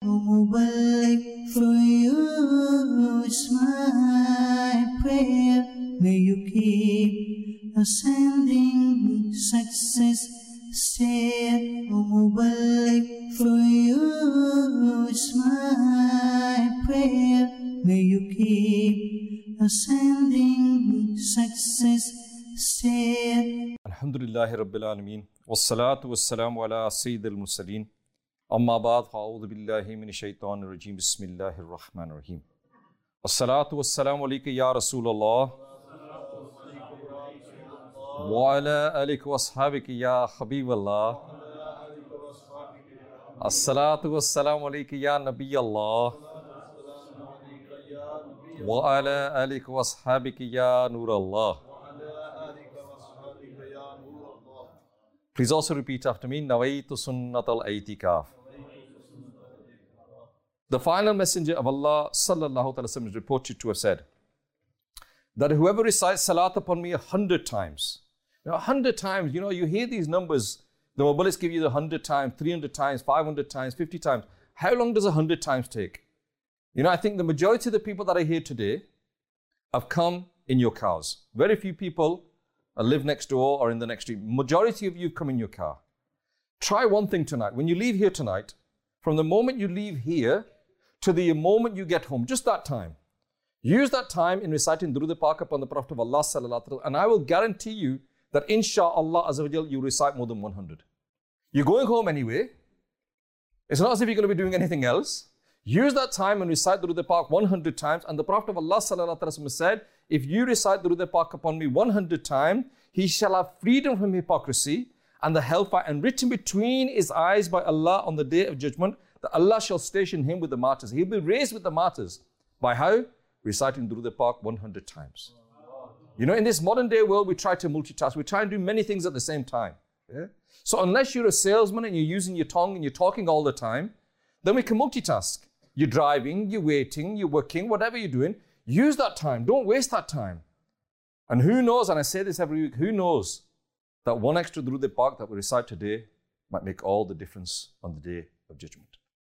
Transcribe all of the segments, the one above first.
Mubarak for you is my prayer. May you keep ascending success. Stay, Mubarak for you is my prayer. May you keep ascending success. Stay. Alhamdulillahi Rabbil Alameen. Wassalatu wassalamu ala Sayyidil Mursaleen. Amma ba'd, fa'udhu billahi minash shaitanir rajim. Bismillahir Rahmanir Rahim. Wassalatu wassalamu alayka ya Rasulullah. Wa ala alika wa ashabika ya Habiballah. Assalatu wassalamu alayka ya Nabiyallah. Wa ala alika wa ashabika ya Nurallah. Please also repeat after me. Nawaitu sunnat al-aitikaf. The final messenger of Allah sallallahu alaihi wasallam is reported to have said that whoever recites salat upon me 100 times. Now 100 times, you hear these numbers. The Muballighs give you the 100 times, 300 times, 500 times, 50 times. How long does 100 times take? I think the majority of the people that are here today have come in your cars. Very few people live next door or in the next street. Majority of you come in your car. Try one thing tonight. When you leave here tonight, from the moment you leave here to the moment you get home, just that time. Use that time in reciting Durood Pak upon the Prophet of Allah sallallahu alaihi wasallam, and I will guarantee you that insha'Allah azza wa jal, you recite more than 100. You're going home anyway. It's not as if you're going to be doing anything else. Use that time and recite Durood Pak 100 times, and the Prophet of Allah sallallahu alaihi wasallam said, if you recite Durood Pak upon me 100 times, he shall have freedom from hypocrisy and the hellfire, and written between his eyes by Allah on the day of judgment, that Allah shall station him with the martyrs. He'll be raised with the martyrs. By how? Reciting Durood Pak 100 times. In this modern day world, we try to multitask. We try and do many things at the same time. Yeah? So unless you're a salesman and you're using your tongue and you're talking all the time, then we can multitask. You're driving, you're waiting, you're working, whatever you're doing, use that time. Don't waste that time. And who knows, and I say this every week, who knows that one extra Durood Pak that we recite today might make all the difference on the day of judgment.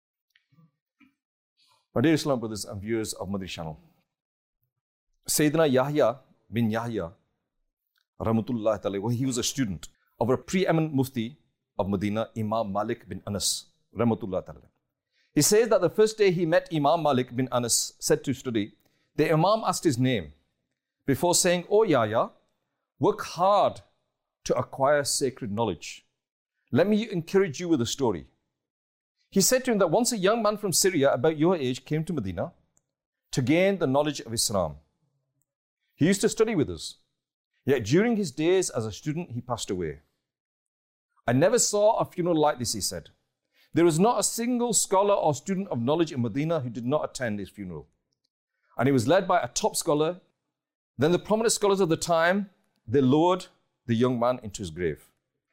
My dear Islam brothers and viewers of Madri channel, Sayyidina Yahya bin Yahya, rahmatullahi ta'ala, he was a student of a preeminent mufti of Medina, Imam Malik bin Anas, rahmatullahi ta'ala. He says that the first day he met Imam Malik bin Anas, said to study, the Imam asked his name before saying, "Oh Yahya, work hard to acquire sacred knowledge. Let me encourage you with a story." He said to him that once a young man from Syria about your age came to Medina to gain the knowledge of Islam. He used to study with us, yet during his days as a student, he passed away. I never saw a funeral like this, he said. There was not a single scholar or student of knowledge in Medina who did not attend his funeral. And he was led by a top scholar. Then the prominent scholars of the time, they lowered the young man into his grave.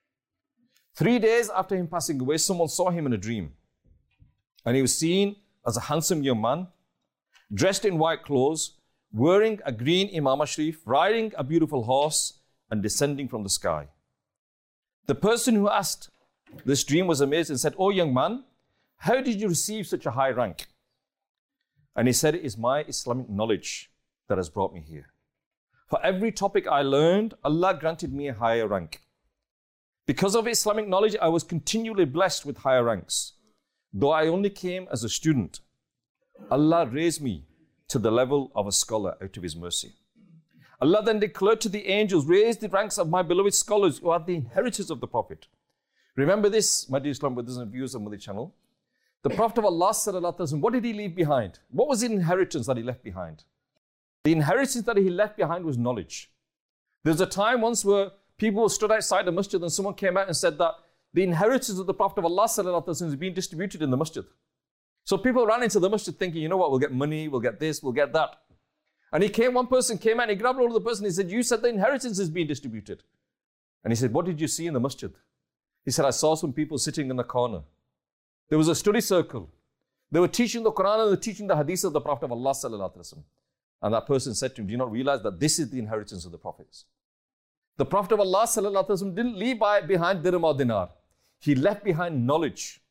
3 days after him passing away, someone saw him in a dream. And he was seen as a handsome young man, dressed in white clothes, wearing a green imamah sharif, riding a beautiful horse, and descending from the sky. The person who asked this dream was amazed and said, "Oh young man, how did you receive such a high rank?" And he said, "It is my Islamic knowledge that has brought me here. For every topic I learned, Allah granted me a higher rank. Because of Islamic knowledge, I was continually blessed with higher ranks. Though I only came as a student, Allah raised me to the level of a scholar out of His mercy. Allah then declared to the angels, raise the ranks of my beloved scholars who are the inheritors of the Prophet." Remember this, my dear Islam brothers and viewers of Madri channel. The Prophet of Allah sallallahu alaihi wasallam, what did he leave behind? What was the inheritance that he left behind? The inheritance that he left behind was knowledge. There's a time once where people stood outside the masjid and someone came out and said that the inheritance of the Prophet of Allah sallallahu alaihi wasallam is being distributed in the masjid. So people ran into the masjid thinking, you know what, we'll get money, we'll get this, we'll get that. And one person came out and he grabbed hold of the person and he said, "You said the inheritance is being distributed." And he said, "What did you see in the masjid?" He said, "I saw some people sitting in a corner. There was a study circle. They were teaching the Quran and they were teaching the hadith of the Prophet of Allah sallallahu alaihi wasallam." And that person said to him, "Do you not realize that this is the inheritance of the Prophets?" The Prophet of Allah sallallahu alaihi wasallam didn't leave behind dirham or dinar. He left behind knowledge.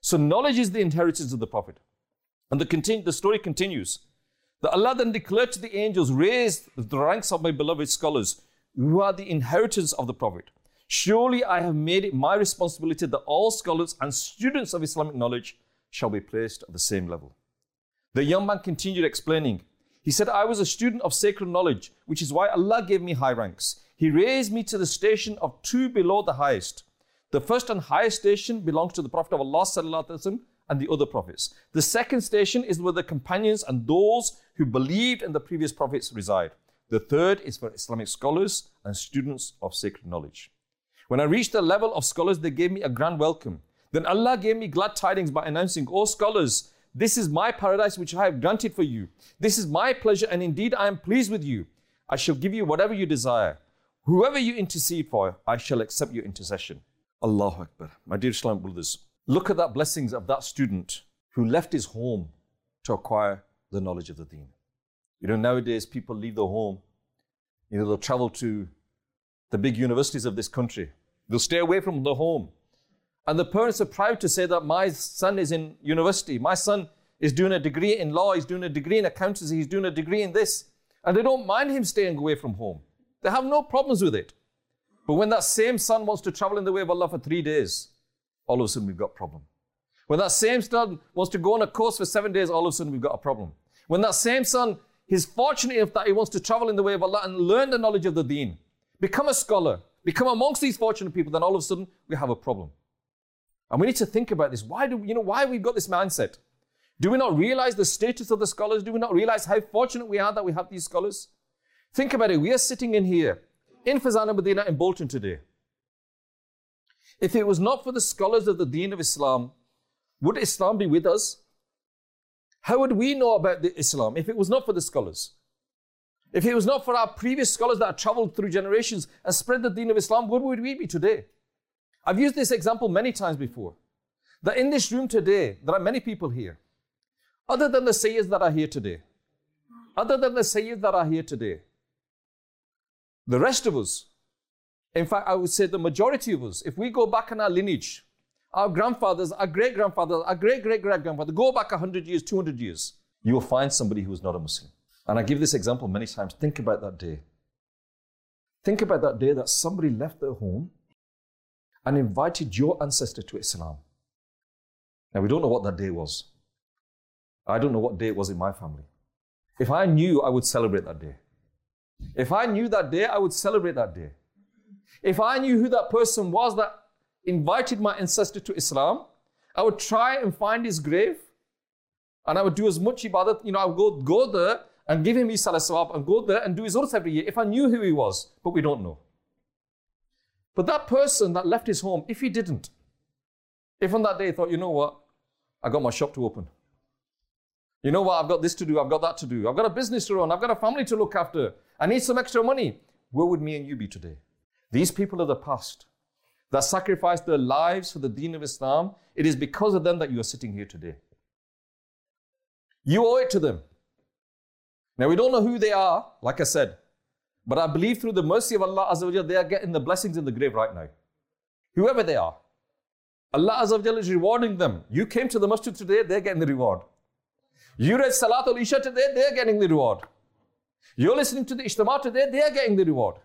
So knowledge is the inheritance of the Prophet. And the story continues. That Allah then declared to the angels, raise the ranks of my beloved scholars, who are the inheritance of the Prophet. Surely I have made it my responsibility that all scholars and students of Islamic knowledge shall be placed at the same level. The young man continued explaining. He said, I was a student of sacred knowledge, which is why Allah gave me high ranks. He raised me to the station of two below the highest. The first and highest station belongs to the Prophet of Allah ﷺ and the other prophets. The second station is where the companions and those who believed in the previous prophets reside. The third is for Islamic scholars and students of sacred knowledge. When I reached the level of scholars, they gave me a grand welcome. Then Allah gave me glad tidings by announcing, O scholars, this is my paradise which I have granted for you. This is my pleasure, and indeed I am pleased with you. I shall give you whatever you desire. Whoever you intercede for, I shall accept your intercession. Allahu Akbar. My dear Islamic brothers, look at that blessings of that student who left his home to acquire the knowledge of the deen. You know, nowadays people leave their home. You know, they'll travel to the big universities of this country. They'll stay away from the home. And the parents are proud to say that my son is in university. My son is doing a degree in law. He's doing a degree in accountancy. He's doing a degree in this. And they don't mind him staying away from home. They have no problems with it. But when that same son wants to travel in the way of Allah for 3 days, all of a sudden we've got a problem. When that same son wants to go on a course for 7 days, all of a sudden we've got a problem. When that same son is fortunate enough that he wants to travel in the way of Allah and learn the knowledge of the deen, become a scholar, become amongst these fortunate people, then all of a sudden we have a problem. And we need to think about this. Why have we got this mindset? Do we not realize the status of the scholars? Do we not realize how fortunate we are that we have these scholars? Think about it. We are sitting in here, in Fazana Medina in Bolton today. If it was not for the scholars of the deen of Islam, would Islam be with us? How would we know about the Islam if it was not for the scholars? If it was not for our previous scholars that have traveled through generations and spread the deen of Islam, where would we be today? I've used this example many times before. That in this room today, there are many people here. Other than the Sayyids that are here today. The rest of us, in fact, I would say the majority of us, if we go back in our lineage, our grandfathers, our great-grandfathers, our great-great-great-grandfather, go back 100 years, 200 years, you will find somebody who is not a Muslim. And I give this example many times. Think about that day. Think about that day that somebody left their home and invited your ancestor to Islam. Now, we don't know what that day was. I don't know what day it was in my family. If I knew, I would celebrate that day. If I knew that day, I would celebrate that day. If I knew who that person was that invited my ancestor to Islam, I would try and find his grave and I would do as much ibadat. You know, I would go there and give him his salah sawab and go there and do his urus every year if I knew who he was, but we don't know. But that person that left his home, if he didn't, if on that day he thought, you know what, I got my shop to open. You know what, I've got this to do, I've got that to do. I've got a business to run, I've got a family to look after. I need some extra money. Where would me and you be today? These people of the past that sacrificed their lives for the deen of Islam, it is because of them that you are sitting here today. You owe it to them. Now we don't know who they are, like I said, but I believe through the mercy of Allah Azza wa Jal, they are getting the blessings in the grave right now. Whoever they are. Allah Azza wa Jal is rewarding them. You came to the masjid today, they're getting the reward. You read Salatul Isha today, they're getting the reward. You're listening to the Ijtima today, they're getting the reward.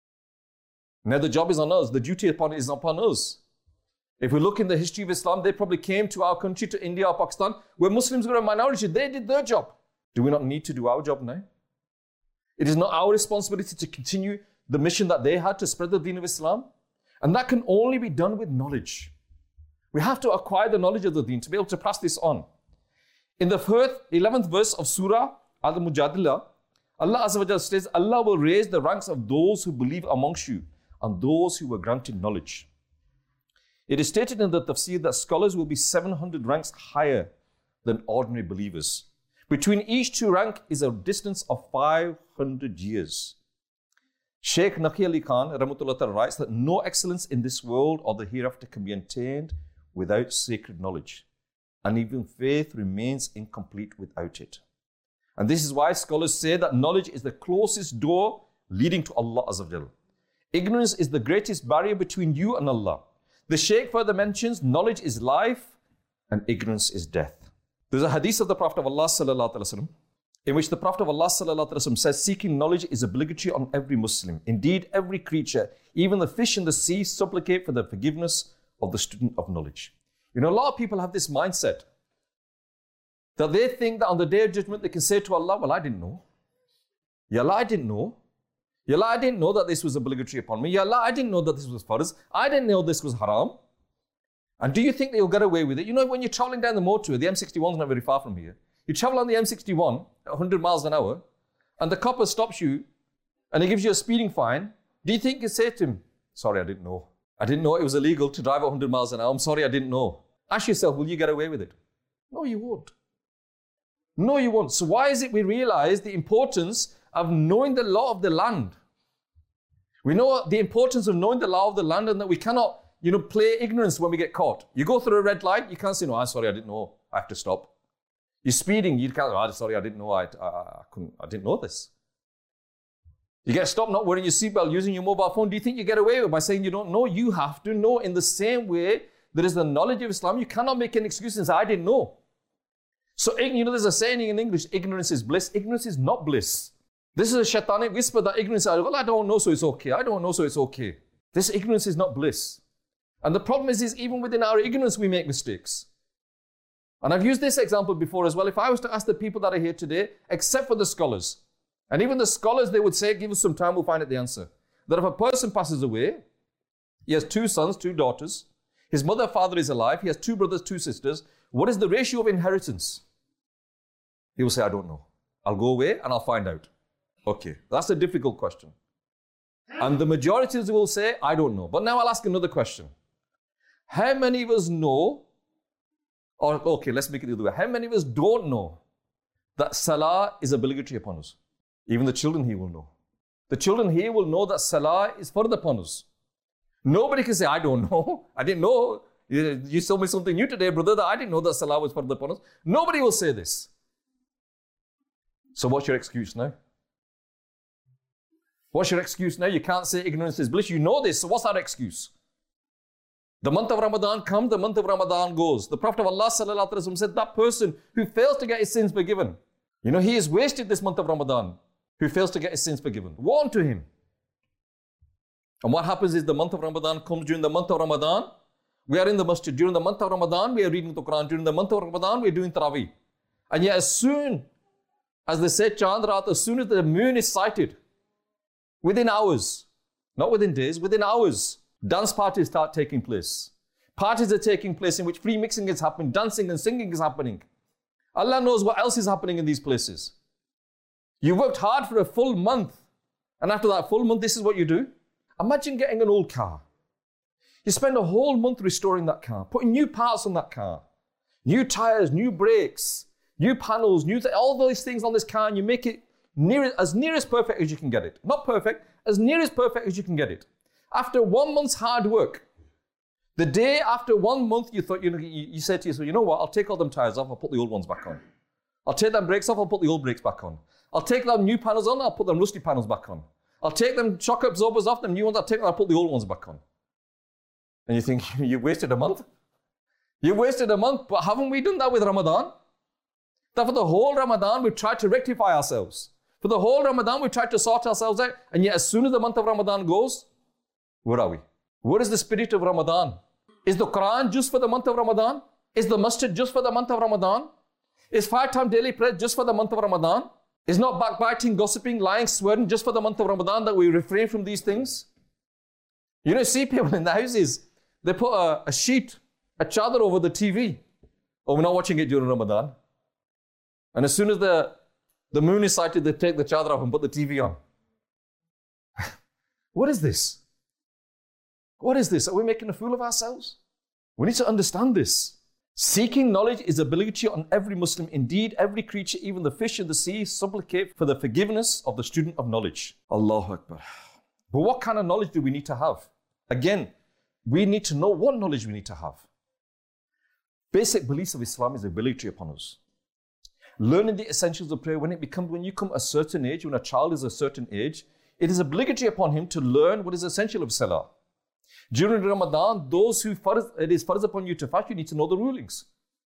Now the job is on us, the duty is upon us. If we look in the history of Islam, they probably came to our country, to India or Pakistan, where Muslims were a minority. They did their job. Do we not need to do our job now? It is not our responsibility to continue the mission that they had to spread the deen of Islam. And that can only be done with knowledge. We have to acquire the knowledge of the deen to be able to pass this on. In the 11th verse of Surah Al-Mujadilah, Allah Azza wa Jalla says, Allah will raise the ranks of those who believe amongst you and those who were granted knowledge. It is stated in the tafsir that scholars will be 700 ranks higher than ordinary believers. Between each two rank is a distance of 500 years. Sheikh Naqi Ali Khan Rahmatullah writes that no excellence in this world or the hereafter can be attained without sacred knowledge. And even faith remains incomplete without it. And this is why scholars say that knowledge is the closest door leading to Allah Azza wa Jal. Ignorance is the greatest barrier between you and Allah. The Shaykh further mentions knowledge is life and ignorance is death. There's a hadith of the Prophet of Allah sallallahu alaihi wasallam in which the Prophet of Allah sallallahu alaihi wasallam says, seeking knowledge is obligatory on every Muslim. Indeed, every creature, even the fish in the sea, supplicate for the forgiveness of the student of knowledge. You know, a lot of people have this mindset that they think that on the day of judgment they can say to Allah, well, I didn't know. Ya Allah, I didn't know. Ya Allah, I didn't know that this was obligatory upon me. Ya Allah, I didn't know that this was farz. I didn't know this was haram. And do you think they'll get away with it? You know, when you're traveling down the motorway, the M61 is not very far from here. You travel on the M61 at 100 miles an hour, and the copper stops you, and he gives you a speeding fine. Do you think you say to him, sorry, I didn't know. I didn't know it was illegal to drive at 100 miles an hour. I'm sorry, I didn't know. Ask yourself, will you get away with it? No, you won't. No, you won't. So why is it we realize the importance of knowing the law of the land? We know the importance of knowing the law of the land, and that we cannot, play ignorance when we get caught. You go through a red light, you can't say, no, I'm sorry, I didn't know. I have to stop. You're speeding, you can't, oh, sorry, I didn't know. I didn't know this. You get stopped not wearing your seatbelt, using your mobile phone. Do you think you get away with it by saying you don't know? You have to know. In the same way, there is the knowledge of Islam. You cannot make an excuse and say, I didn't know. So, there's a saying in English, ignorance is bliss. Ignorance is not bliss. This is a shaitanic whisper that ignorance is, well, I don't know, so it's okay. I don't know, so it's okay. This ignorance is not bliss. And the problem is even within our ignorance, we make mistakes. And I've used this example before as well. If I was to ask the people that are here today, except for the scholars, and even the scholars, they would say, give us some time, we'll find out the answer. That if a person passes away, he has 2 sons, 2 daughters, his mother, father is alive, he has 2 brothers, 2 sisters, what is the ratio of inheritance? He will say, I don't know. I'll go away and I'll find out. Okay, that's a difficult question. And the majority will say, I don't know. But now I'll ask another question. How many of us know, or okay, let's make it the other way. How many of us don't know that salah is obligatory upon us? Even the children here will know. The children here will know that salah is fard upon us. Nobody can say, I don't know. I didn't know. You told me something new today, brother, that I didn't know that salah was fard upon us. Nobody will say this. So what's your excuse now? What's your excuse now? You can't say ignorance is bliss. You know this, so what's our excuse? The month of Ramadan comes, the month of Ramadan goes. The Prophet of Allah sallallahu alaihi wasallam said that person who fails to get his sins forgiven, he has wasted this month of Ramadan, who fails to get his sins forgiven. Woe unto him. And what happens is the month of Ramadan comes. During the month of Ramadan, we are in the masjid. During the month of Ramadan, we are reading the Quran. During the month of Ramadan, we are doing Taraweeh. And yet as soon as they say Chand Raat, as soon as the moon is sighted, within hours, not within days, within hours, dance parties start taking place. Parties are taking place in which free mixing is happening, dancing and singing is happening. Allah knows what else is happening in these places. You worked hard for a full month, and after that full month, this is what you do. Imagine getting an old car. You spend a whole month restoring that car, putting new parts on that car, new tires, new brakes, new panels, all those things on this car, and you make it as near as perfect as you can get it. Not perfect, as near as perfect as you can get it. After 1 month's hard work, the day after 1 month, you thought, you said to yourself, you know what, I'll take all them tires off, I'll put the old ones back on. I'll take them brakes off, I'll put the old brakes back on. I'll take them new panels on, I'll put them rusty panels back on. I'll take them shock absorbers off, them new ones, I'll put the old ones back on. And you think, you wasted a month? You wasted a month, but haven't we done that with Ramadan? That for the whole Ramadan, we've tried to rectify ourselves. For the whole Ramadan, we tried to sort ourselves out. And yet, as soon as the month of Ramadan goes, where are we? Where is the spirit of Ramadan? Is the Quran just for the month of Ramadan? Is the masjid just for the month of Ramadan? Is 5-time daily prayer just for the month of Ramadan? Is not backbiting, gossiping, lying, swearing just for the month of Ramadan that we refrain from these things? See people in the houses, they put a sheet, a chadar over the TV. Oh, we're not watching it during Ramadan. And as soon as the moon is sighted, they take the chadar off and put the TV on. What is this? What is this? Are we making a fool of ourselves? We need to understand this. Seeking knowledge is obligatory on every Muslim. Indeed, every creature, even the fish in the sea, supplicate for the forgiveness of the student of knowledge. Allahu Akbar. But what kind of knowledge do we need to have? Again, we need to know what knowledge we need to have. Basic beliefs of Islam is obligatory upon us. Learning the essentials of prayer, when you come a certain age, when a child is a certain age, it is obligatory upon him to learn what is essential of salah. During Ramadan, those who it is farz upon you to fast, you need to know the rulings.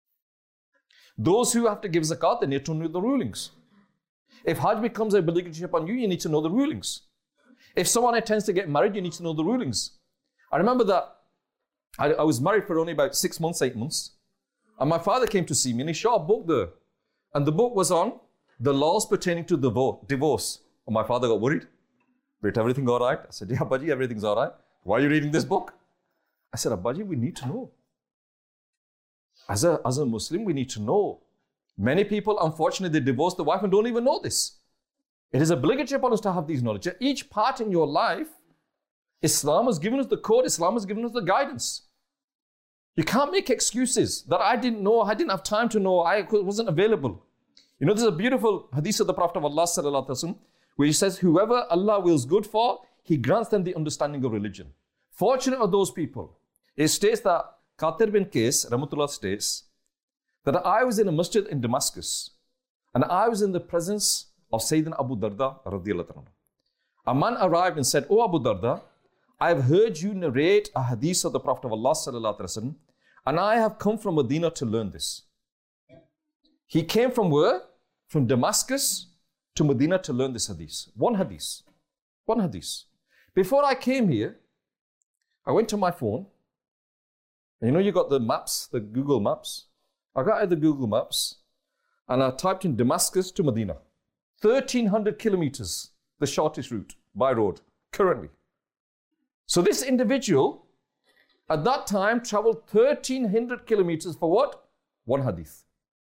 Those who have to give zakat, they need to know the rulings. If Hajj becomes a obligatory upon you, you need to know the rulings. If someone intends to get married, you need to know the rulings. I remember that I was married for only about 6 months, 8 months. And my father came to see me and he showed a book there. And the book was on the laws pertaining to divorce. And my father got worried. Wait, everything all right? I said, yeah, Abbaji, everything's all right. Why are you reading this book? I said, Abbaji, we need to know. As a Muslim, we need to know. Many people, unfortunately, they divorce the wife and don't even know this. It is obligatory upon us to have these knowledge. Each part in your life, Islam has given us the code, Islam has given us the guidance. You can't make excuses that I didn't know, I didn't have time to know, I wasn't available. You know, there's a beautiful hadith of the Prophet of Allah sallallahu alaihi wasallam, where he says, whoever Allah wills good for, He grants them the understanding of religion. Fortunate are those people. It states that Qatir bin Qais, Rahmatullah, states that I was in a masjid in Damascus and I was in the presence of Sayyidina Abu Darda radiyallahu anhu. A man arrived and said, "Oh Abu Darda, I have heard you narrate a hadith of the Prophet of Allah sallallahu alaihi wasallam, and I have come from Medina to learn this." He came from where? From Damascus to Medina to learn this hadith. One hadith. One hadith. Before I came here, I went to my phone. And you know, you got the maps, the Google Maps. I got out the Google Maps and I typed in Damascus to Medina. 1,300 kilometers, the shortest route by road, currently. So this individual, at that time, traveled 1,300 kilometers for what? One hadith.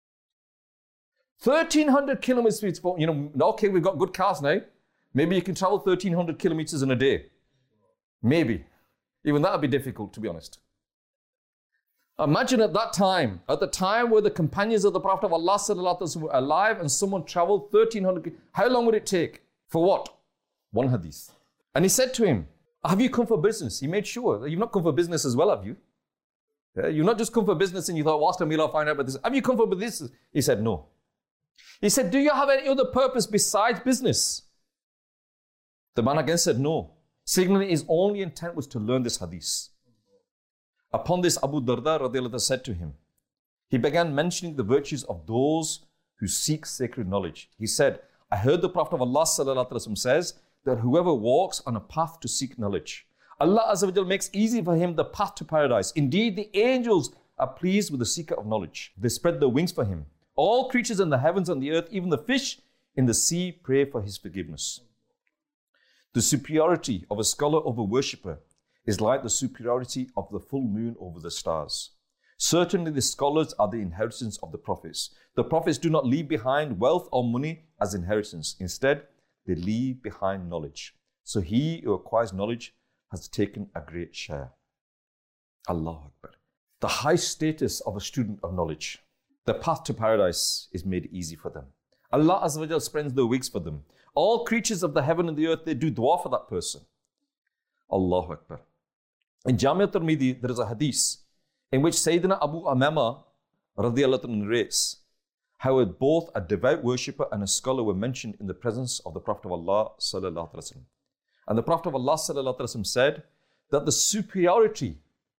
1,300 kilometers for, you know, okay, we've got good cars now. Maybe you can travel 1,300 kilometers in a day. Maybe. Even that would be difficult, to be honest. Imagine at that time, at the time where the companions of the Prophet of Allah sallallahu alaihi wasallam were alive and someone traveled 1,300, how long would it take? For what? One hadith. And he said to him, "Have you come for business?" He made sure that you've not come for business as well, have you? Yeah, you've not just come for business and you thought, whilst I'm here, I'll find out about this. Have you come for business? He said, no. He said, "Do you have any other purpose besides business?" The man again said, no. Signaling his only intent was to learn this hadith. Upon this, Abu Darda radiallahu anhu said to him, he began mentioning the virtues of those who seek sacred knowledge. He said, "I heard the Prophet of Allah sallallahu alaihi wasallam says that whoever walks on a path to seek knowledge, Allah Azza wa Jal makes easy for him the path to paradise. Indeed, the angels are pleased with the seeker of knowledge. They spread their wings for him. All creatures in the heavens and the earth, even the fish in the sea, pray for his forgiveness." The superiority of a scholar over worshipper is like the superiority of the full moon over the stars. Certainly the scholars are the inheritance of the prophets. The prophets do not leave behind wealth or money as inheritance. Instead, they leave behind knowledge. So he who acquires knowledge has taken a great share. Allahu Akbar. The high status of a student of knowledge. The path to paradise is made easy for them. Allah Azza wa Jal spreads their wings for them. All creatures of the heaven and the earth, they do dua for that person. Allahu Akbar. In Jami' al-Tirmidhi, there is a hadith in which Sayyidina Abu Amama radiyallahu anhu narrates how both a devout worshipper and a scholar were mentioned in the presence of the Prophet of Allah sallallahu alaihi wasallam. And the Prophet of Allah sallallahu alaihi wasallam said that the superiority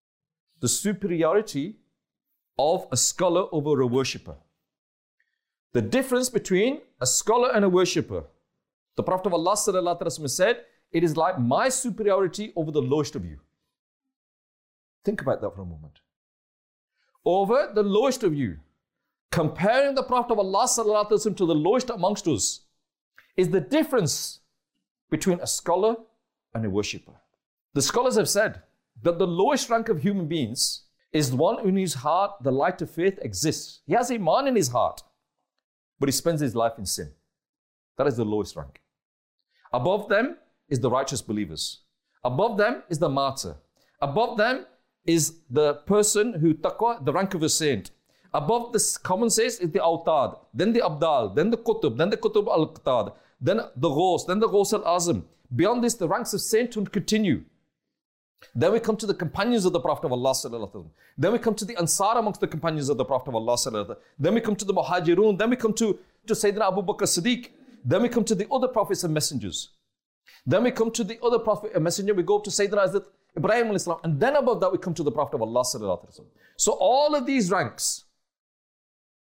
of a scholar over a worshipper, the difference between a scholar and a worshipper, the Prophet of Allah sallallahu alaihi wasallam said, it is like my superiority over the lowest of you. Think about that for a moment. Over the lowest of you, comparing the Prophet of Allah sallallahu alaihi wasallam to the lowest amongst us, is the difference between a scholar and a worshipper. The scholars have said that the lowest rank of human beings is the one in whose heart the light of faith exists. He has iman in his heart, but he spends his life in sin. That is the lowest rank. Above them is the righteous believers. Above them is the martyr. Above them is the person who taqwa, the rank of a saint. Above the common saints is the awtad, then the abdal, then the kutub al-qatad, then the ghaus, then the ghaus al-azam. Beyond this, the ranks of sainthood continue. Then we come to the companions of the Prophet of Allah sallallahu alaihi wasallam. Then we come to the Ansar amongst the companions of the Prophet of Allah sallallahu alaihi wasallam. Then we come to the Muhajirun. Then we come to Sayyidina Abu Bakr Siddiq. Then we come to the other prophets and messengers. Then we come to the other prophet and messenger. We go up to Sayyidina Hazrat Ibrahim alayhi salam. And then above that we come to the Prophet of Allah sallallahu alaihi wasallam. So all of these ranks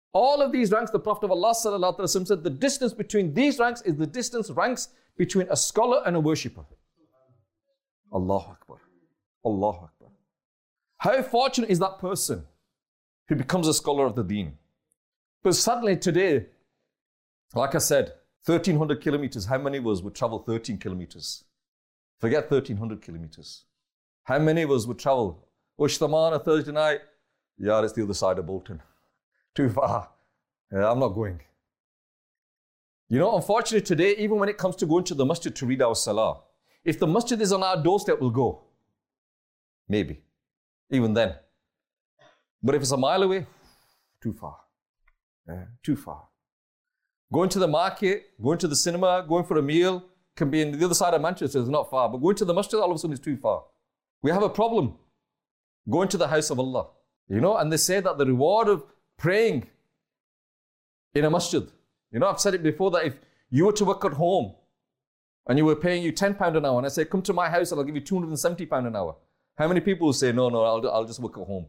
All of these ranks, the Prophet of Allah sallallahu alaihi wasallam said, the distance between these ranks is the distance ranks between a scholar and a worshipper. Allahu Akbar. Allahu Akbar. How fortunate is that person who becomes a scholar of the deen? But suddenly today, like I said, 1,300 kilometers, how many of us would travel 13 kilometers? Forget 1,300 kilometers. How many of us would travel? Ushtaman, a Thursday night? Yeah, it's the other side of Bolton. Too far. Yeah, I'm not going. You know, unfortunately today, even when it comes to going to the masjid to read our salah, if the masjid is on our doorstep, we'll go. Maybe. Even then. But if it's a mile away, too far. Yeah, too far. Going to the market, going to the cinema, going for a meal, can be in the other side of Manchester, it's not far. But going to the masjid all of a sudden is too far. We have a problem going to the house of Allah. You know, and they say that the reward of praying in a masjid, you know, I've said it before that if you were to work at home and you were paying you £10 an hour and I say, come to my house and I'll give you £270 an hour. How many people will say, no, I'll just work at home?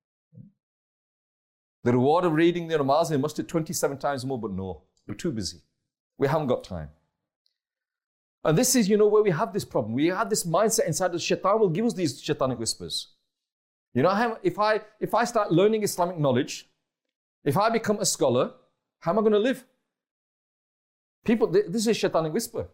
The reward of reading the namaz in masjid 27 times more, but no, we're too busy. We haven't got time. And this is, you know, where we have this problem. We have this mindset inside the shaitan will give us these shaitanic whispers. You know, if I start learning Islamic knowledge, if I become a scholar, how am I going to live? People, this is a shaitanic whisper.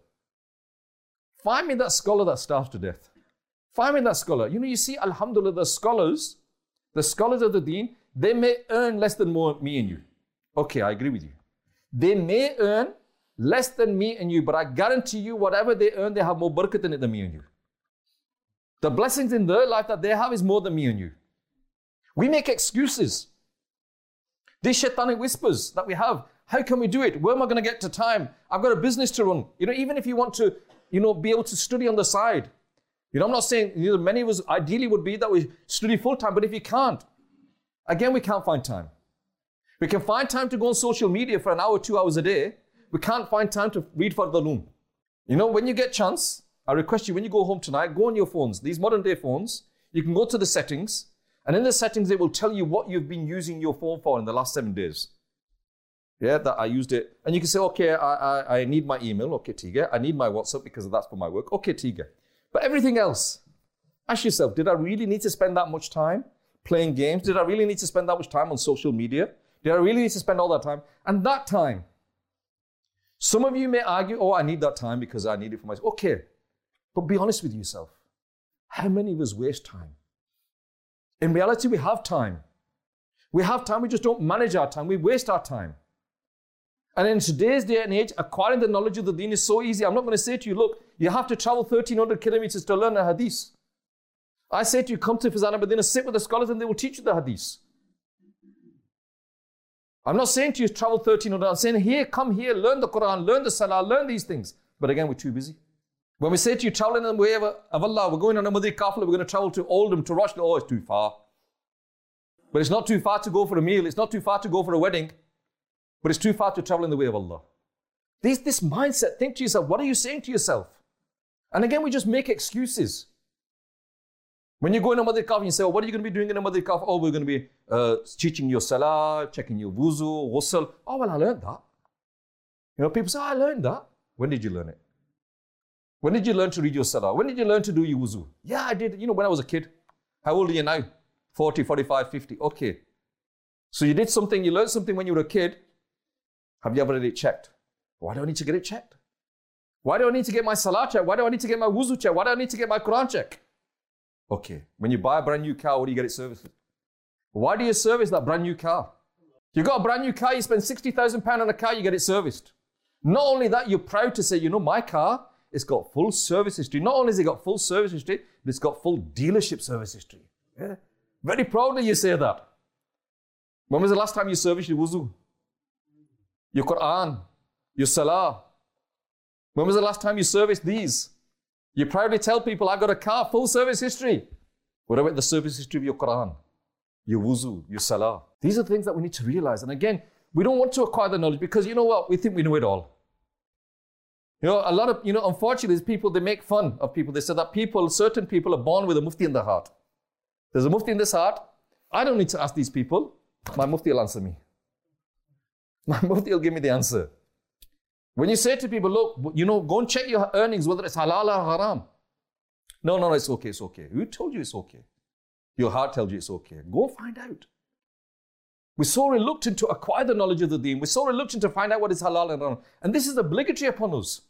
Find me that scholar that starves to death. Find me that scholar. You know, you see, alhamdulillah, the scholars of the deen, they may earn less than me and you. Okay, I agree with you. They may earn less than me and you, but I guarantee you, whatever they earn, they have more barakat in it than me and you. The blessings in their life that they have is more than me and you. We make excuses. These shaitanic whispers that we have, how can we do it? Where am I going to get to time? I've got a business to run. You know, even if you want to, you know, be able to study on the side. You know, I'm not saying, you know, many of us ideally would be that we study full time, but if you can't, again, we can't find time. We can find time to go on social media for an hour, 2 hours a day. We can't find time to read for the loom. You know, when you get chance, I request you, when you go home tonight, go on your phones, these modern day phones, you can go to the settings, and in the settings, it will tell you what you've been using your phone for in the last 7 days. Yeah, that I used it. And you can say, okay, I need my email. Okay, Tiga. I need my WhatsApp because that's for my work. Okay, Tiga. But everything else, ask yourself, did I really need to spend that much time playing games? Did I really need to spend that much time on social media? Did I really need to spend all that time? And that time, some of you may argue, oh, I need that time because I need it for myself. Okay, but be honest with yourself. How many of us waste time? In reality, we have time. We have time, we just don't manage our time. We waste our time. And in today's day and age, acquiring the knowledge of the deen is so easy. I'm not going to say to you, look, you have to travel 1,300 kilometers to learn a hadith. I say to you, come to Fizana Medina, sit with the scholars and they will teach you the hadith. I'm not saying to you, travel 1,300. I'm saying, here, come here, learn the Quran, learn the Salah, learn these things. But again, we're too busy. When we say to you, traveling in the way of Allah, we're going on a Madri Kafla, we're going to travel to Oldham, to Rochdale. Oh, it's too far. But it's not too far to go for a meal. It's not too far to go for a wedding. But it's too far to travel in the way of Allah. This mindset, think to yourself, what are you saying to yourself? And again, we just make excuses. When you go in a Madri Kaf, you say, oh, what are you going to be doing in a Madri Kaf? Oh, we're going to be teaching your Salah, checking your wuzu, ghusl. Oh, well, I learned that. You know, people say, oh, I learned that. When did you learn it? When did you learn to read your Salah? When did you learn to do your wuzu? Yeah, I did, you know, when I was a kid. How old are you now? 40, 45, 50. Okay. So you did something, you learned something when you were a kid. Have you ever had it checked? Why do I need to get it checked? Why do I need to get my Salah checked? Why do I need to get my wuzu checked? Why do I need to get my Quran checked? Okay. When you buy a brand new car, what do you get it serviced? Why do you service that brand new car? You got a brand new car, you spend £60,000 on a car, you get it serviced. Not only that, you're proud to say, you know, my car, it's got full service history. Not only has it got full service history, but it's got full dealership service history. Yeah. Very proudly you say that. When was the last time you serviced your wuzu? Your Quran? Your Salah? When was the last time you serviced these? You proudly tell people, I got a car, full service history. What about the service history of your Quran? Your wuzu, your Salah? These are things that we need to realize. And again, we don't want to acquire the knowledge because you know what? We think we know it all. You know, a lot of, you know, unfortunately, there's people, they make fun of people. They say that certain people are born with a mufti in their heart. There's a mufti in this heart. I don't need to ask these people. My mufti will answer me. My Mufti will give me the answer. When you say to people, look, go and check your earnings, whether it's halal or haram. No, it's okay, it's okay. Who told you it's okay? Your heart tells you it's okay. Go find out. We're so reluctant to acquire the knowledge of the deen. We're so reluctant to find out what is halal and haram. And this is obligatory upon us.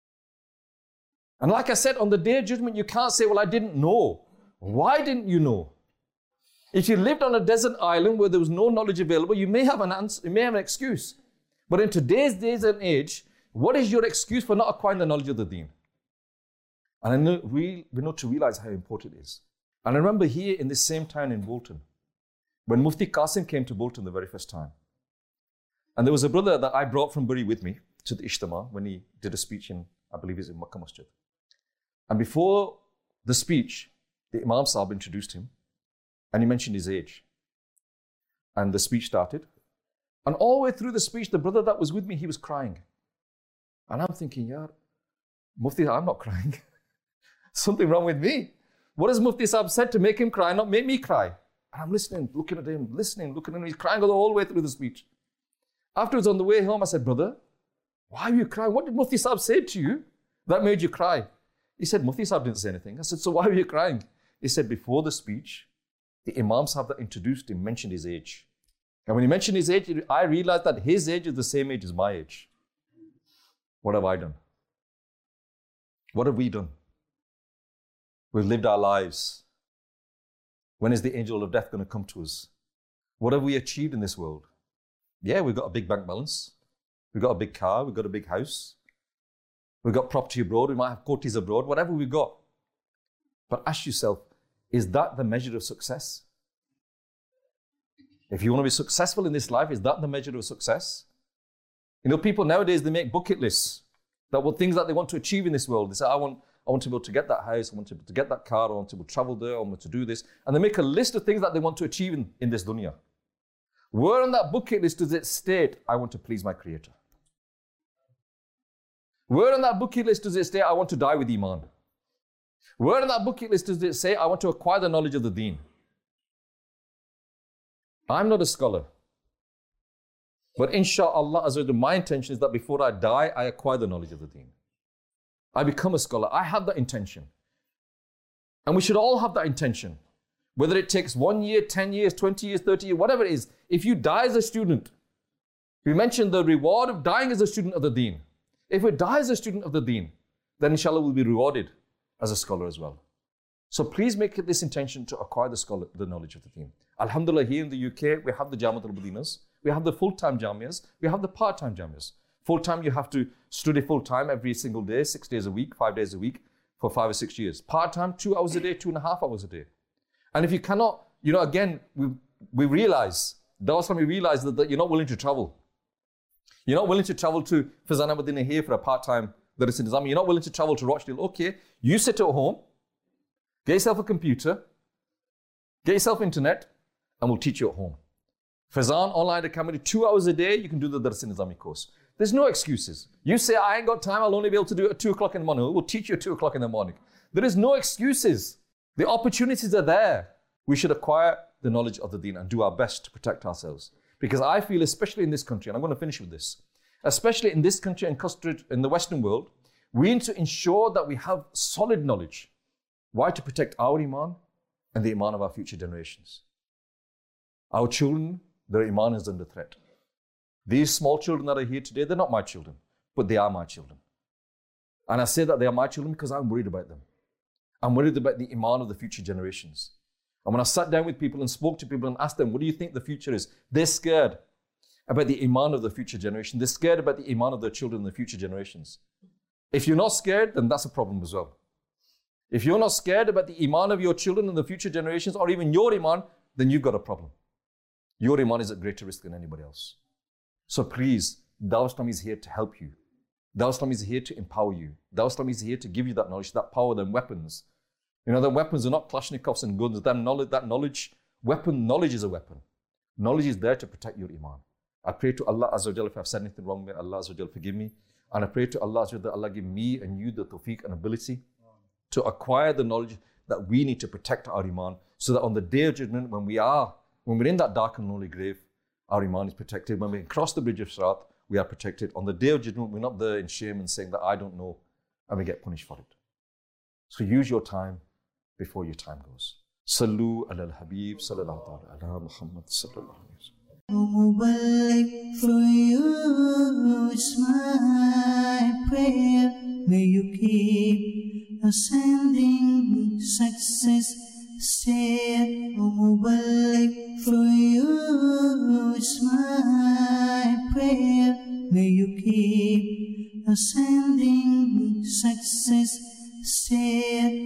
And like I said, on the day of judgment, you can't say, well, I didn't know. Why didn't you know? If you lived on a desert island where there was no knowledge available, you may have an answer, you may have an excuse. But in today's days and age, what is your excuse for not acquiring the knowledge of the deen? And I know we need to realize how important it is. And I remember here in this same town in Bolton, when Mufti Qasim came to Bolton the very first time. And there was a brother that I brought from Bury with me to the Ijtima when he did a speech in, I believe it's in Makkah Masjid. And before the speech, the Imam Sahib introduced him and he mentioned his age. And the speech started. And all the way through the speech, the brother that was with me, he was crying. And I'm thinking, yeah, Mufti, I'm not crying. Something wrong with me. What has Mufti Sahib said to make him cry, not make me cry? And I'm listening, looking at him, looking at him. He's crying the whole way through the speech. Afterwards, on the way home, I said, brother, why are you crying? What did Mufti Sahib say to you that made you cry? He said, Mufti Sahib didn't say anything. I said, so why are you crying? He said, before the speech, the Imam Sahib that introduced him mentioned his age. And when he mentioned his age, I realized that his age is the same age as my age. What have I done? What have we done? We've lived our lives. When is the angel of death going to come to us? What have we achieved in this world? Yeah, we've got a big bank balance. We've got a big car. We've got a big house. We've got property abroad. We might have courties abroad. Whatever we've got. But ask yourself, is that the measure of success? If you want to be successful in this life, is that the measure of success? You know, people nowadays, they make bucket lists. That were things that they want to achieve in this world. They say, I want to be able to get that house, I want to be able to get that car, I want to be able to travel there, I want to do this. And they make a list of things that they want to achieve in this dunya. Where on that bucket list does it state, I want to please my Creator? Where on that bucket list does it state, I want to die with Iman? Where on that bucket list does it say, I want to acquire the knowledge of the deen? I'm not a scholar. But inshaAllah, my intention is that before I die, I acquire the knowledge of the deen. I become a scholar. I have that intention. And we should all have that intention. Whether it takes 1 year, 10 years, 20 years, 30 years, whatever it is. If you die as a student, we mentioned the reward of dying as a student of the deen. If we die as a student of the deen, then inshallah we'll be rewarded as a scholar as well. So please make it this intention to acquire the knowledge of the deen. Alhamdulillah, here in the UK, we have the Jamiat al-Madinas. We have the full-time Jamias. We have the part-time Jamias. Full-time, you have to study full-time every single day, 6 days a week, 5 days a week for 5 or 6 years. Part-time, 2 hours a day, 2.5 hours a day. And if you cannot, again, we realize, that's when we realize that you're not willing to travel. You're not willing to travel to Faizan Madinah here for a part-time Dars Nizami. You're not willing to travel to Rochdale. Okay, you sit at home, get yourself a computer, get yourself internet, and we'll teach you at home. Faizan Online Academy, 2 hours a day, you can do the Dars Nizami course. There's no excuses. You say, I ain't got time, I'll only be able to do it at 2 o'clock in the morning. We'll teach you at 2 o'clock in the morning. There is no excuses. The opportunities are there. We should acquire the knowledge of the deen and do our best to protect ourselves. Because I feel, especially in this country, and I'm going to finish with this, especially in this country and in the Western world, we need to ensure that we have solid knowledge. Why? To protect our Iman and the Iman of our future generations. Our children, their Iman is under threat. These small children that are here today, they're not my children, but they are my children. And I say that they are my children because I'm worried about them. I'm worried about the Iman of the future generations. And when I sat down with people and spoke to people and asked them, what do you think the future is? They're scared about the Iman of the future generation. They're scared about the Iman of their children in the future generations. If you're not scared, then that's a problem as well. If you're not scared about the Iman of your children in the future generations, or even your Iman, then you've got a problem. Your Iman is at greater risk than anybody else. So please, Dawah Islam is here to help you. Dawah Islam is here to empower you. Dawah Islam is here to give you that knowledge, that power, them weapons. The weapons are not Kalashnikovs and guns. Knowledge is a weapon. Knowledge is there to protect your Iman. I pray to Allah Azza wa Jalla, if I've said anything wrong, may Allah Azza wa Jalla forgive me. And I pray to Allah Azza wa Jalla that Allah give me and you the tawfiq and ability to acquire the knowledge that we need to protect our Iman, so that on the day of judgment, when we're in that dark and lonely grave, our iman is protected. When we cross the bridge of Sirat, we are protected. On the day of judgment, we're not there in shame and saying that I don't know, and we get punished for it. So use your time before your time goes. Sallu ala al-Habib sallallahu ala Muhammad sallallahu alayhi wa sallam. Mubarak, for you is my prayer. May you keep ascending success stair. Mubarak, for you is my prayer. May you keep ascending success stair.